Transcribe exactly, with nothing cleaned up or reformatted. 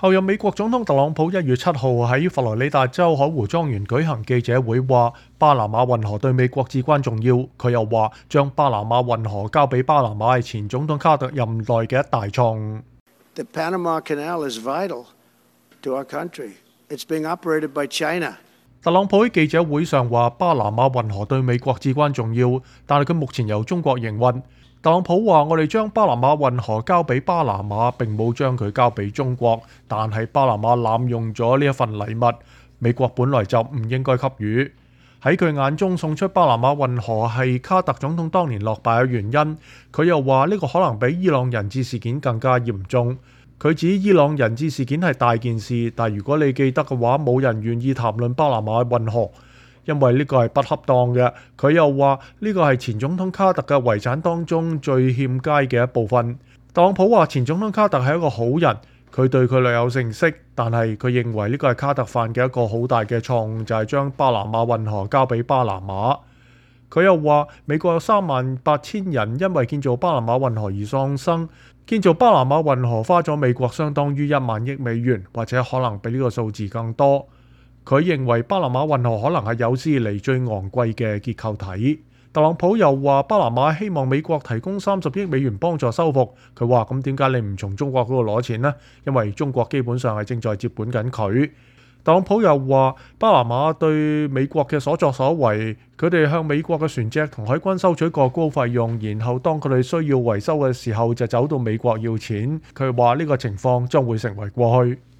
後任美國總統特朗普一月七號喺佛羅里達州海湖莊園舉行記者會，話巴拿馬運河對美國至關重要。佢又話將巴拿馬運河交俾巴拿馬係前總統卡特任內嘅一大錯誤。 The Panama Canal is vital to our country. It's being operated by China. 特朗普喺記者會上話巴拿馬運河對美國至關重要，但係佢目前由中國營運。特朗普話：我哋將巴拿馬運河交俾巴拿馬，並冇將佢交俾中國。但係巴拿馬濫用咗呢一份禮物，美國本來就唔應該給予。喺佢眼中，送出巴拿馬運河係卡特總統當年落敗嘅原因。佢又話呢個可能比伊朗人質事件更加嚴重。佢指伊朗人質事件係大件事，但如果你記得嘅話，冇人願意談論巴拿馬運河。因為呢個係不恰當嘅。佢又話呢個係前總統卡特嘅遺產當中最欠佳嘅一部分。特朗普話前總統卡特係一個好人，佢對佢略有認識，但係佢認為呢個係卡特犯嘅一個好大嘅錯誤，就係將巴拿馬運河交俾巴拿馬。佢又話美國有三萬八千人因為建造巴拿馬運河而喪生，建造巴拿馬運河花咗美國相當於一萬億美元，或者可能比呢個數字更多。佢認為巴拿馬運河可能係有史以嚟最昂貴嘅結構體。特朗普又話巴拿馬希望美國提供三十億美元幫助修復。佢話咁點解你唔從中國嗰度攞錢呢？因為中國基本上係正在接管緊佢。特朗普又話巴拿馬對美國嘅所作所為，佢哋向美國嘅船隻同海軍收取過高費用，然後當佢哋需要維修嘅時候就走到美國要錢。佢話呢個情況將會成為過去。